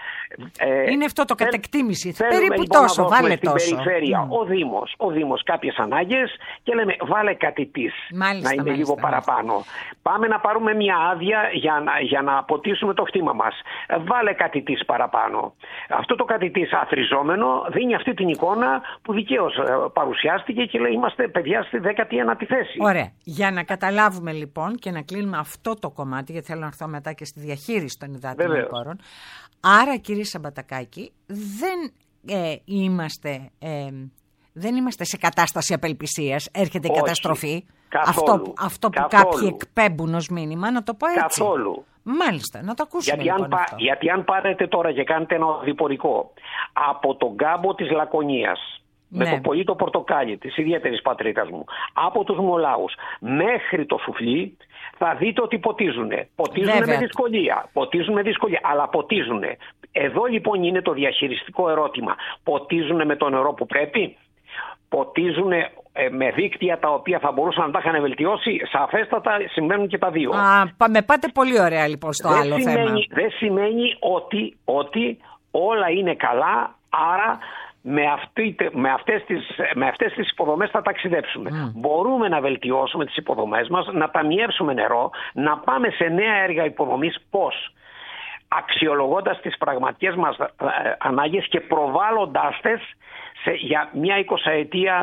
ε, είναι αυτό το κατεκτήμηση. Θέλουμε, περίπου λοιπόν, τόσο, βάλε στην τόσο. περιφέρεια Mm. ο Δήμος, ο Δήμος κάποιες ανάγκες και λέμε βάλε κάτι της, μάλιστα, να είναι μάλιστα, λίγο μάλιστα. παραπάνω. Πάμε να πάρουμε μια άδεια για να, για να ποτίσουμε το χτήμα μας. Βάλε κάτι της παραπάνω. Αυτό το κάτι της αθροιζόμενο δίνει αυτή την εικόνα που δικαίως παρουσιάστηκε και λέει είμαστε παιδιά στη δέκατη ένατη θέση. Ωραία. Για να καταλάβουμε λοιπόν και να κλείνουμε αυτό το κομμάτι, γιατί θέλω να έρθω μετά και στη διαχείριση των υδάτινων πόρων. Άρα, κύριε Σαμπατακάκη, δεν ε, είμαστε... Ε, δεν είμαστε σε κατάσταση απελπισίας, έρχεται η καταστροφή. Καθόλου, αυτό που, αυτό που κάποιοι εκπέμπουν ως μήνυμα, να το πω έτσι. Καθόλου. Μάλιστα, να το ακούσουμε γιατί, λοιπόν αν, αυτό. γιατί αν πάρετε τώρα και κάνετε ένα οδηπορικό από τον κάμπο της Λακωνίας, ναι. με το πολύ το πορτοκάλι της ιδιαίτερης πατρίδας μου, από τους Μολάους μέχρι το Σουφλί, θα δείτε ότι ποτίζουνε. Ποτίζουνε με δυσκολία. Ποτίζουν με δυσκολία, αλλά ποτίζουνε. Εδώ λοιπόν είναι το διαχειριστικό ερώτημα. Ποτίζουνε με το νερό που πρέπει? Ποτίζουν ε, με δίκτυα τα οποία θα μπορούσαν να τα είχαν βελτιώσει? Σαφέστατα συμβαίνουν και τα δύο. Α, με πάτε πολύ ωραία λοιπόν στο δεν άλλο σημαίνει, θέμα. Δεν σημαίνει ότι, ότι όλα είναι καλά, άρα με, αυτή, με, αυτές τις, με αυτές τις υποδομές θα ταξιδέψουμε. Mm. Μπορούμε να βελτιώσουμε τις υποδομές μας, να ταμιεύσουμε νερό, να πάμε σε νέα έργα υποδομής. Πώς? Αξιολογώντας τις πραγματικές μας ανάγκες και προβάλλοντάς τες σε, για μια εικοσαετία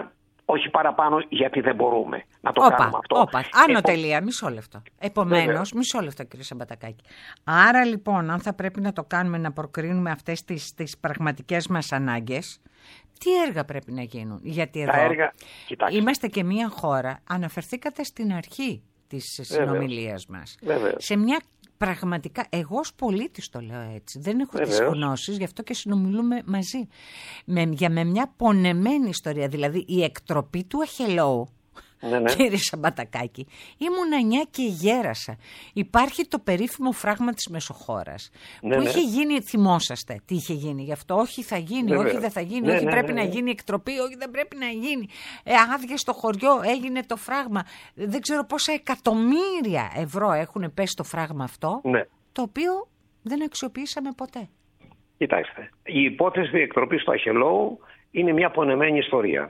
όχι παραπάνω, γιατί δεν μπορούμε να το όπα, κάνουμε αυτό. Όπα, άνω Επο... τελεία, μισό λεπτό. Επομένως, μισό λεπτό κύριε Σαμπατακάκη. Άρα λοιπόν, αν θα πρέπει να το κάνουμε, να προκρίνουμε αυτές τις, τις πραγματικές μας ανάγκες, τι έργα πρέπει να γίνουν? Γιατί εδώ έργα, είμαστε και μια χώρα, αναφερθήκατε στην αρχή της συνομιλίας μας, Βέβαια. σε μια πραγματικά, εγώ ως πολίτης το λέω έτσι, δεν έχω Βεβαίως. τις γνώσεις, γι' αυτό και συνομιλούμε μαζί, με, για με μια πονεμένη ιστορία, δηλαδή η εκτροπή του Αχελώου. Ναι, ναι. Κύριε Σαμπατακάκη, ήμουν εννιά και γέρασα. Υπάρχει το περίφημο φράγμα της Μεσοχώρας, ναι, που ναι. είχε γίνει, θυμόσαστε τι είχε γίνει γι' αυτό? Όχι θα γίνει, Βέβαια. όχι δεν θα γίνει, ναι, όχι ναι, πρέπει ναι, ναι. να γίνει εκτροπή, όχι δεν πρέπει να γίνει. Ε, άδεια στο χωριό, έγινε το φράγμα. Δεν ξέρω πόσα εκατομμύρια ευρώ έχουν πέσει στο φράγμα αυτό, ναι. το οποίο δεν αξιοποιήσαμε ποτέ. Κοιτάξτε, η υπόθεση της εκτροπής του Αχελώου είναι μια πονεμένη ιστορία.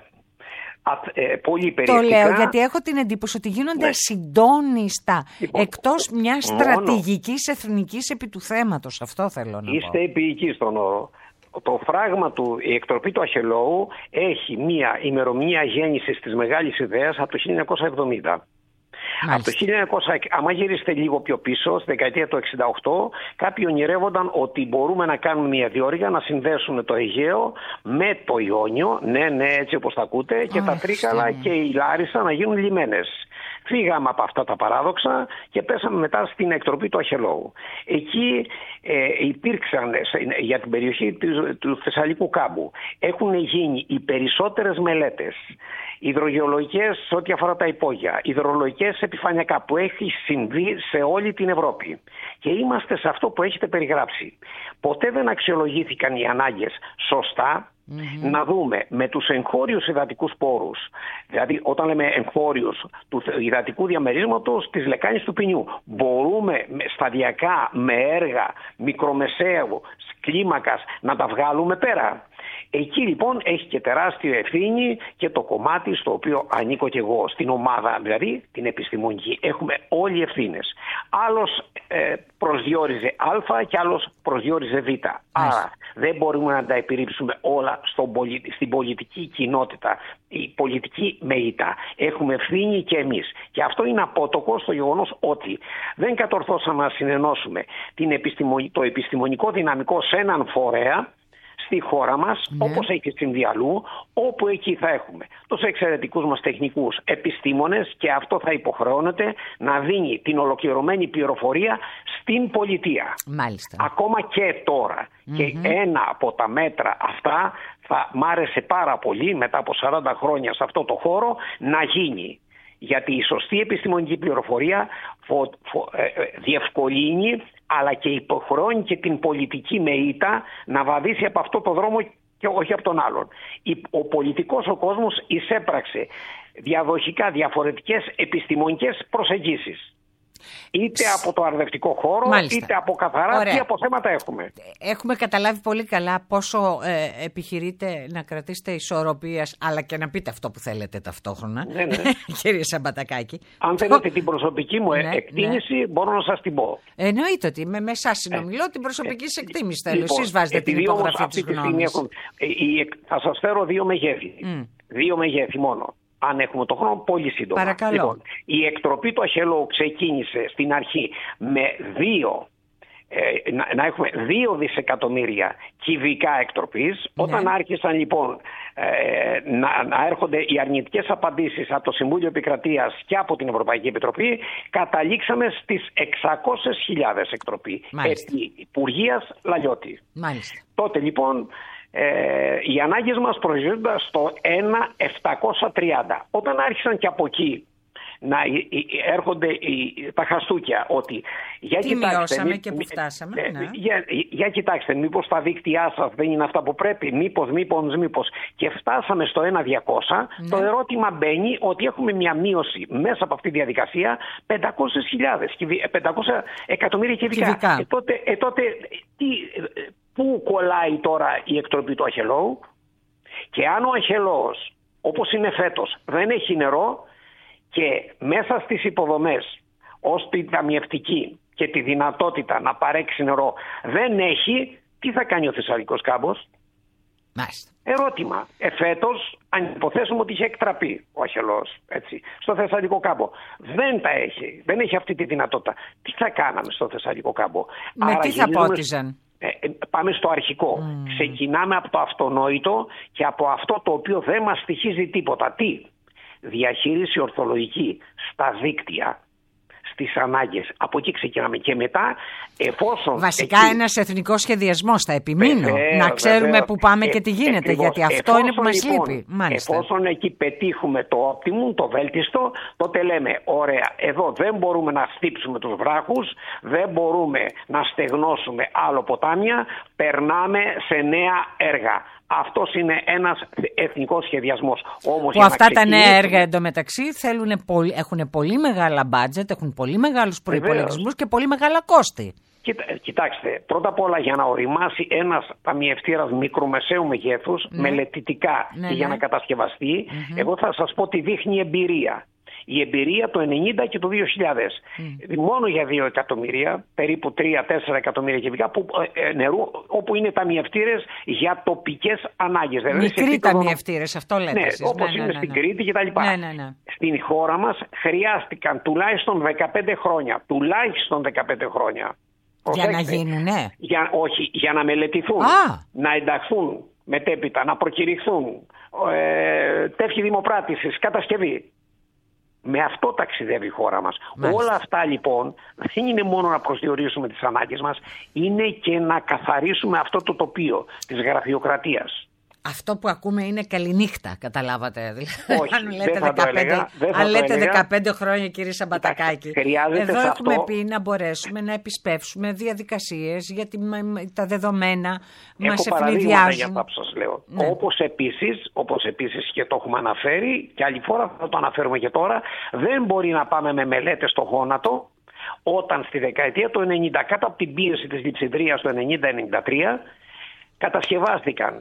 Ε, πολύ το λέω γιατί έχω την εντύπωση ότι γίνονται ναι. ασυντόνιστα λοιπόν, εκτός μιας μόνο... στρατηγικής εθνικής επί του θέματος. Αυτό θέλω να Είστε πω. επίοικοι στον όρο. Το φράγμα του, η εκτροπή του Αχελώου έχει μια ημερομηνία γέννησης της μεγάλης ιδέας από το χίλια εννιακόσια εβδομήντα. Μάλιστα. Από το χίλια εννιακόσια, άμα γυρίσετε λίγο πιο πίσω, στη δεκαετία του εξήντα οκτώ, κάποιοι ονειρεύονταν ότι μπορούμε να κάνουμε μια διόρυγα, να συνδέσουμε το Αιγαίο με το Ιόνιο, ναι, ναι, έτσι όπως τα ακούτε, και oh, τα Τρίκαλα και η Λάρισα να γίνουν λιμένες. Φύγαμε από αυτά τα παράδοξα και πέσαμε μετά στην εκτροπή του Αχελώου. Εκεί ε, υπήρξαν, για την περιοχή του, του Θεσσαλικού κάμπου, έχουν γίνει οι περισσότερες μελέτες υδρογεολογικές σε ό,τι αφορά τα υπόγεια, υδρολογικές επιφανειακά, που έχει συμβεί σε όλη την Ευρώπη. Και είμαστε σε αυτό που έχετε περιγράψει. Ποτέ δεν αξιολογήθηκαν οι ανάγκες σωστά. Mm-hmm. Να δούμε με τους εγχώριους υδατικούς πόρους, δηλαδή όταν λέμε εγχώριους του υδατικού διαμερίσματος της λεκάνης του Πινιού, μπορούμε σταδιακά με έργα μικρομεσαίου κλίμακας να τα βγάλουμε πέρα? Εκεί λοιπόν έχει και τεράστια ευθύνη και το κομμάτι στο οποίο ανήκω και εγώ, στην ομάδα δηλαδή την επιστημονική. Έχουμε όλοι ευθύνες. Άλλος ε, προσδιορίζε Α και άλλος προσδιορίζε Β. Άρα δεν μπορούμε να τα επιρρύψουμε όλα στον πολι... στην πολιτική κοινότητα. Η πολιτική με ήττα. Έχουμε ευθύνη και εμείς. Και αυτό είναι απότοκο στο γεγονός ότι δεν κατορθώσαμε να συνενώσουμε την επιστημονική... το επιστημονικό δυναμικό σε έναν φορέα στη χώρα μας, ναι. όπως έχει συμβεί αλλού, όπου εκεί θα έχουμε τους εξαιρετικούς μας τεχνικούς επιστήμονες και αυτό θα υποχρεώνεται να δίνει την ολοκληρωμένη πληροφορία στην πολιτεία. Μάλιστα. Ακόμα και τώρα. Mm-hmm. Και ένα από τα μέτρα αυτά θα μ' άρεσε πάρα πολύ μετά από σαράντα χρόνια σε αυτό το χώρο να γίνει. Γιατί η σωστή επιστημονική πληροφορία φο, φο, ε, διευκολύνει αλλά και υποχρεώνει και την πολιτική με ήττα να βαδίσει από αυτό το δρόμο και όχι από τον άλλον. Ο πολιτικός ο κόσμος εισέπραξε διαδοχικά διαφορετικές επιστημονικές προσεγγίσεις. Είτε από το αρδευτικό χώρο, Μάλιστα. είτε από καθαρά, Ωραία. τι αποθέματα έχουμε. Έχουμε καταλάβει πολύ καλά πόσο ε, επιχειρείτε να κρατήσετε ισορροπίας, αλλά και να πείτε αυτό που θέλετε ταυτόχρονα, ναι, ναι. κύριε Σαμπατακάκη. Αν θέλετε την προσωπική μου ναι, εκτίμηση, ναι. μπορώ να σας την πω. Εννοείται ότι με, με εσάς συνομιλώ, ε, την προσωπική ε, εκτίμηση θέλω. Λοιπόν, εσείς βάζετε την υπογραφή της γνώμης. Έχω, ε, ε, θα σας φέρω δύο μεγέθη. Mm. Δύο μεγέθη μόνο. Αν έχουμε το χρόνο, πολύ σύντομα. Παρακαλώ. Λοιπόν, η εκτροπή του Αχελώου ξεκίνησε στην αρχή με δύο, ε, να, να έχουμε δύο δισεκατομμύρια κυβικά εκτροπής. Ναι. Όταν άρχισαν λοιπόν ε, να, να έρχονται οι αρνητικές απαντήσεις από το Συμβούλιο Επικρατείας και από την Ευρωπαϊκή Επιτροπή, καταλήξαμε στις εξακόσιες χιλιάδες εκτροπή επί Υπουργείας Λαλιώτη. Μάλιστα. Τότε λοιπόν Ε, οι ανάγκες μας προσδιορίζονταν στο ένα χιλιάδες επτακόσια τριάντα. Όταν άρχισαν και από εκεί να έρχονται τα χαστούκια ότι για τι κοιτάξτε, μειώσαμε μη, και που φτάσαμε. Ε, ναι. για, για κοιτάξτε, μήπως τα δίκτυά σας δεν είναι αυτά που πρέπει, μήπως, μήπως, μήπως. Και φτάσαμε στο ένα χιλιάδες διακόσια. Ναι. Το ερώτημα μπαίνει ότι έχουμε μια μείωση μέσα από αυτή τη διαδικασία πεντακόσιες χιλιάδες, πεντακόσια εκατομμύρια κυβικά. κυβικά. Ε, τότε, ε, τότε τι... Πού κολλάει τώρα η εκτροπή του Αχελώου? Και αν ο Αχελώος, όπως είναι φέτος, δεν έχει νερό και μέσα στις υποδομές ως την ταμιευτική και τη δυνατότητα να παρέξει νερό δεν έχει, τι θα κάνει ο Θεσσαλικός κάμπος? Μάλιστα. Ερώτημα. Εφέτος, αν υποθέσουμε ότι είχε εκτραπεί ο Αχαιλλός, έτσι, στο Θεσσαλικό κάμπο, δεν τα έχει, δεν έχει αυτή τη δυνατότητα. Τι θα κάναμε στο Θεσσαλικό κάμπο? Με Άρα τι θα γυρίζουμε... πότιζαν? Ε, ε, πάμε στο αρχικό. Mm. Ξεκινάμε από το αυτονόητο και από αυτό το οποίο δεν μας στοιχίζει τίποτα. Τι? Διαχείριση ορθολογική στα δίκτυα, στις ανάγκες. Από εκεί ξεκινάμε και μετά, εφόσον... Βασικά εκεί... ένας εθνικός σχεδιασμός, θα επιμείνω, βεβαίως, να ξέρουμε βεβαίως. που πάμε Ε, και τι γίνεται, ακριβώς. γιατί αυτό Εφόσον, είναι που μας λοιπόν, λείπει. Μάλιστα. Εφόσον εκεί πετύχουμε το optimum, το βέλτιστο, τότε λέμε, ωραία, εδώ δεν μπορούμε να στύψουμε τους βράχους, δεν μπορούμε να στεγνώσουμε άλλο ποτάμια, περνάμε σε νέα έργα. Αυτός είναι ένας εθνικός σχεδιασμός. Όμως, που αυτά τα νέα έργα εντωμεταξύ θέλουν πολύ, έχουν πολύ μεγάλα μπάτζετ, έχουν πολύ μεγάλους προϋπολογισμούς και πολύ μεγάλα κόστη. Κοιτά, κοιτάξτε, πρώτα απ' όλα για να οριμάσει ένας ταμιευτήρας μικρομεσαίου μεγέθους, ναι, μελετητικά ναι, και για ναι. να κατασκευαστεί, mm-hmm. εγώ θα σας πω τι δείχνει η εμπειρία. Η εμπειρία το ενενήντα και το δύο χιλιάδες. Mm. Μόνο για δύο εκατομμύρια, περίπου τρία με τέσσερα εκατομμύρια κυβικά που, ε, νερού, όπου είναι ταμιευτήρες για τοπικές ανάγκες. Μικροί ταμιευτήρες, αυτό λέτε ναι, εσείς. όπως ναι, είναι ναι, ναι, στην ναι. Κρήτη κτλ. Ναι, ναι, ναι. Στην χώρα μας χρειάστηκαν τουλάχιστον δεκαπέντε χρόνια. Τουλάχιστον δεκαπέντε χρόνια. Για να γίνουνε. Για, όχι, για να μελετηθούν, Α. να ενταχθούν μετέπειτα, να προκηρυχθούν, ε, τεύχη δημοπράτησης, κατασκευή. Με αυτό ταξιδεύει η χώρα μας. Μάλιστα. Όλα αυτά λοιπόν δεν είναι μόνο να προσδιορίσουμε τις ανάγκες μας, είναι και να καθαρίσουμε αυτό το τοπίο της γραφειοκρατίας. Αυτό που ακούμε είναι καληνύχτα, καταλάβατε. Όχι, αν λέτε, δεν θα δεκαπέντε, έλεγα, δεν θα αν λέτε έλεγα. δεκαπέντε χρόνια, κύριε Σαμπατακάκη. Εδώ σε έχουμε αυτό... πει να μπορέσουμε να επισπεύσουμε διαδικασίες, γιατί τα δεδομένα μας ευνηδιάζουν. Για αυτά που σας λέω. Ναι. Όπως επίσης, όπως επίσης και το έχουμε αναφέρει, και άλλη φορά θα το αναφέρουμε και τώρα, δεν μπορεί να πάμε με μελέτες στο γόνατο, όταν στη δεκαετία του ενενήντα, κάτω από την πίεση της λειψιδρίας του ενενήντα ενενήντα τρία, κατασκευάστηκαν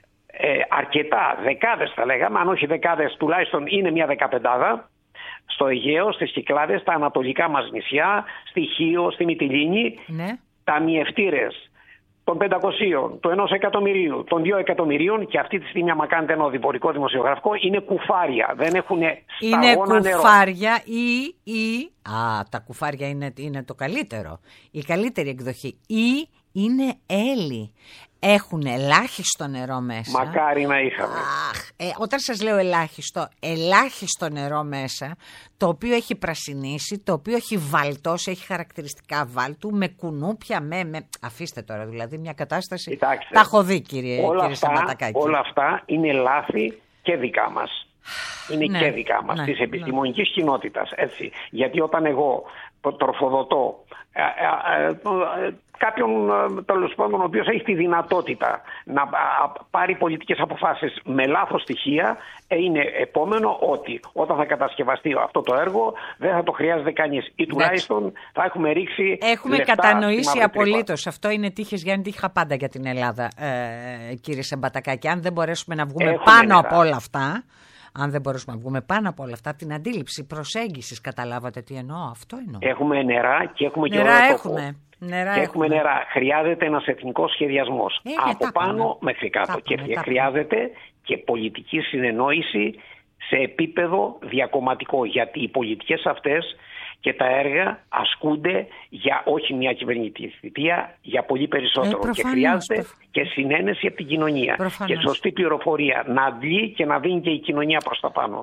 Ε, αρκετά, δεκάδες θα λέγαμε, αν όχι δεκάδες τουλάχιστον είναι μια δεκαπεντάδα, στο Αιγαίο, στις Κυκλάδες, στα ανατολικά μας νησιά, στη Χίο, στη Μυτιλήνη, ναι. ταμιευτήρες των πεντακοσίων, του ενός εκατομμυρίου, των δύο εκατομμυρίων, και αυτή τη στιγμή, άμα κάνετε ένα οδηπορικό δημοσιογραφικό, είναι κουφάρια, δεν έχουν σταγόνα νερό. Είναι κουφάρια ή, ή α, τα κουφάρια είναι, είναι το καλύτερο, η καλύτερη εκδοχή, ή είναι έλλη. Έχουν ελάχιστο νερό μέσα. Μακάρι να είχαμε. Αχ, ε, όταν σας λέω ελάχιστο, ελάχιστο νερό μέσα, το οποίο έχει πρασινίσει, το οποίο έχει βαλτώσει, έχει χαρακτηριστικά βάλτου, με κουνούπια, με, με... Αφήστε τώρα δηλαδή μια κατάσταση. Κοιτάξτε, τα έχω δει, κύριε, όλα κύριε αυτά, Σαμπατακάκη. Όλα αυτά είναι λάθη και δικά μας. Είναι ναι, και δικά μας, ναι, της επιστημονικής ναι. κοινότητας. Έτσι. Γιατί όταν εγώ τροφοδοτώ ε, ε, ε, κάποιον τέλος πάντων ο οποίος έχει τη δυνατότητα να πάρει πολιτικές αποφάσεις με λάθος στοιχεία, είναι επόμενο ότι όταν θα κατασκευαστεί αυτό το έργο δεν θα το χρειάζεται κανείς, ή τουλάχιστον θα έχουμε ρίξει έχουμε λεφτά κατανοήσει απολύτως. Αυτό είναι τύχες Γιάννη, τύχα πάντα για την Ελλάδα, ε, κύριε Σαμπατακάκη. Αν δεν μπορέσουμε να βγούμε έχουμε πάνω νερά. από όλα αυτά, αν δεν μπορούμε να βγούμε πάνω από όλα αυτά, την αντίληψη προσέγγισης, καταλάβατε τι εννοώ, αυτό εννοώ. Έχουμε νερά και έχουμε νερά και ωραίο έχουμε. τόπο. Νερά και έχουμε. έχουμε νερά. Χρειάζεται ένας εθνικός σχεδιασμός. Ε, από πάνω μέχρι κάτω. Και πάμε, χρειάζεται και πολιτική συνεννόηση σε επίπεδο διακομματικό. Γιατί οι πολιτικές αυτές και τα έργα ασκούνται για όχι μια κυβερνητική θητεία, για πολύ περισσότερο. Ε, προφανώς, και χρειάζεται προφ... και συνένεση από την κοινωνία. Προφανώς. Και σωστή πληροφορία να αντλεί και να δίνει και η κοινωνία προς τα πάνω.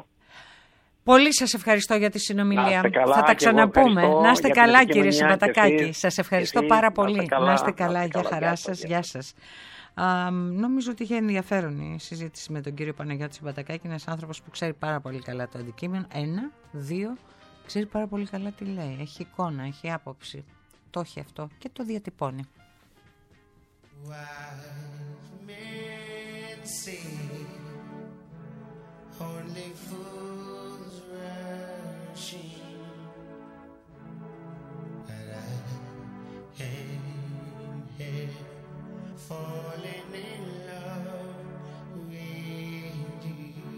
Πολύ σας ευχαριστώ για τη συνομιλία. Καλά, θα τα ξαναπούμε. Να είστε καλά, κύριε Σαμπατακάκη. Σας ευχαριστώ εσείς, πάρα πολύ. Να είστε καλά, να είστε καλά. Για καλά, χαρά γεια σας. σας. Γεια σας. Α, νομίζω ότι είχε ενδιαφέρον η συζήτηση με τον κύριο Παναγιώτη Σαμπατακάκη. Είναι ένας άνθρωπος που ξέρει πάρα πολύ καλά το αντικείμενο. Ένα, δύο, ξέρει πάρα πολύ καλά τι λέει. Έχει εικόνα, έχει άποψη. Το έχει αυτό και το διατυπώνει. Falling in love with you.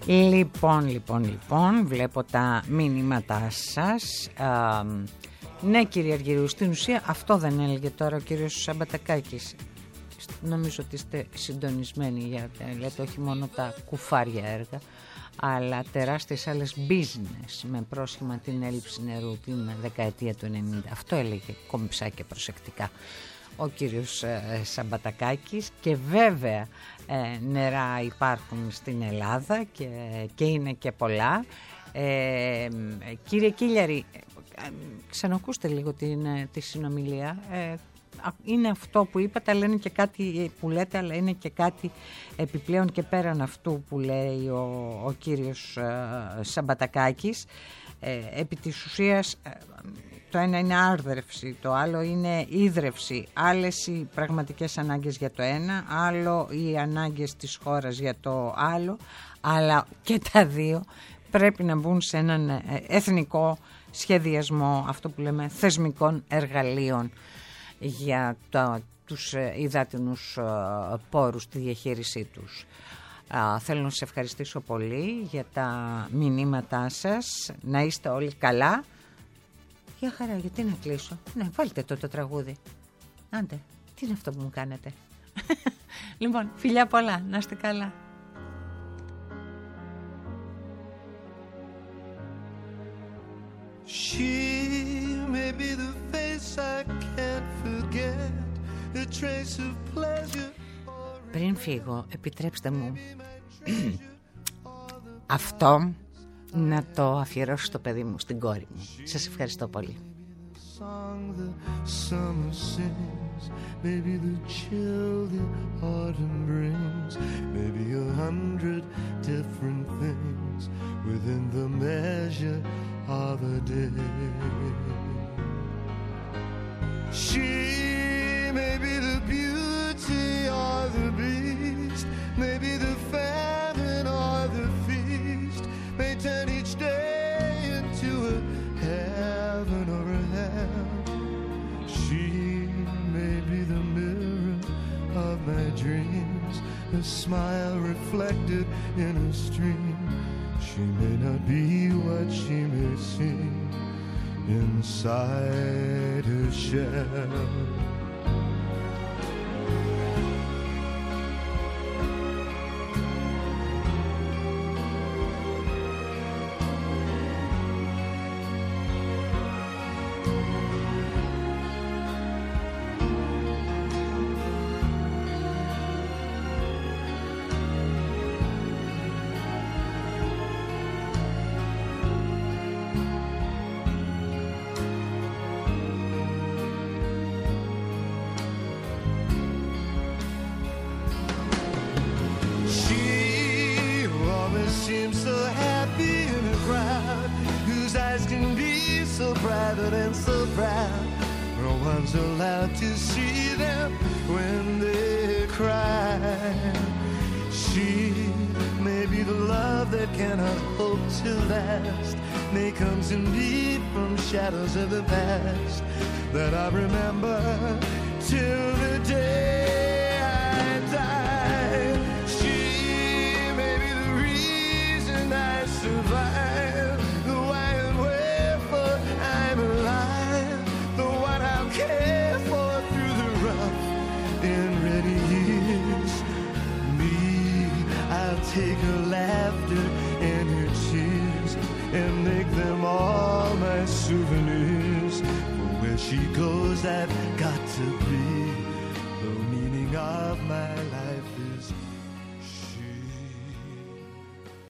Λοιπόν, λοιπόν, λοιπόν, βλέπω τα μήνυματά σας. Α, ναι, κύριε Αργυρίου, στην ουσία αυτό δεν έλεγε τώρα ο κύριος Σαμπατακάκης. Νομίζω ότι είστε συντονισμένοι, γιατί λέτε όχι μόνο τα κουφάρια έργα, αλλά τεράστιες άλλες business με πρόσχημα την έλλειψη νερού την δεκαετία του ενενήντα. Αυτό έλεγε κομψά και προσεκτικά ο κύριος ε, Σαμπατακάκης. Και βέβαια ε, νερά υπάρχουν στην Ελλάδα και, και είναι και πολλά. Ε, κύριε Κίλιαρη, ε, ξανακούστε λίγο την, τη συνομιλία. Ε, είναι αυτό που είπατε, αλλά είναι και κάτι που λέτε, αλλά είναι και κάτι επιπλέον και πέραν αυτού που λέει ο, ο κύριος ε, Σαμπατακάκης. Ε, επί της ουσίας ε, το ένα είναι άρδρευση, το άλλο είναι ίδρευση, άλλες οι πραγματικές ανάγκες για το ένα, άλλο οι ανάγκες της χώρας για το άλλο, αλλά και τα δύο πρέπει να μπουν σε έναν εθνικό σχεδιασμό, αυτό που λέμε θεσμικών εργαλείων για το, τους υδάτινους πόρους, τη διαχείρισή τους. Α, θέλω να σας ευχαριστήσω πολύ για τα μηνύματά σας, να είστε όλοι καλά. Για χαρά, γιατί να κλείσω? Ναι, βάλτε το το τραγούδι. Άντε, τι είναι αυτό που μου κάνετε? Λοιπόν, φιλιά πολλά, να είστε καλά. She may be the face I can't forget, a trace of pleasure. Πριν φύγω, επιτρέψτε μου αυτό να το αφιερώσω στο παιδί μου, στην κόρη μου. Σας ευχαριστώ πολύ. Maybe the chill the autumn brings, maybe a hundred different things within the measure of a day. She may be the beauty or the beast, maybe the famine or the feast, may turn each day into a heaven or a hell. She may be the mirror of my dreams, a smile reflected in a stream. She may not be what she may seem inside her shell. Allowed to see them when they cry. She may be the love that cannot hope to last, may come to me from shadows of the past that I remember till the day I die. She may be the reason I survive, the why and wherefore I'm alive, the one I'll care for through the rough and ready years. Me, I'll take her laughter and her tears and make them all my souvenirs. For where she goes, I've got to be the meaning of my life.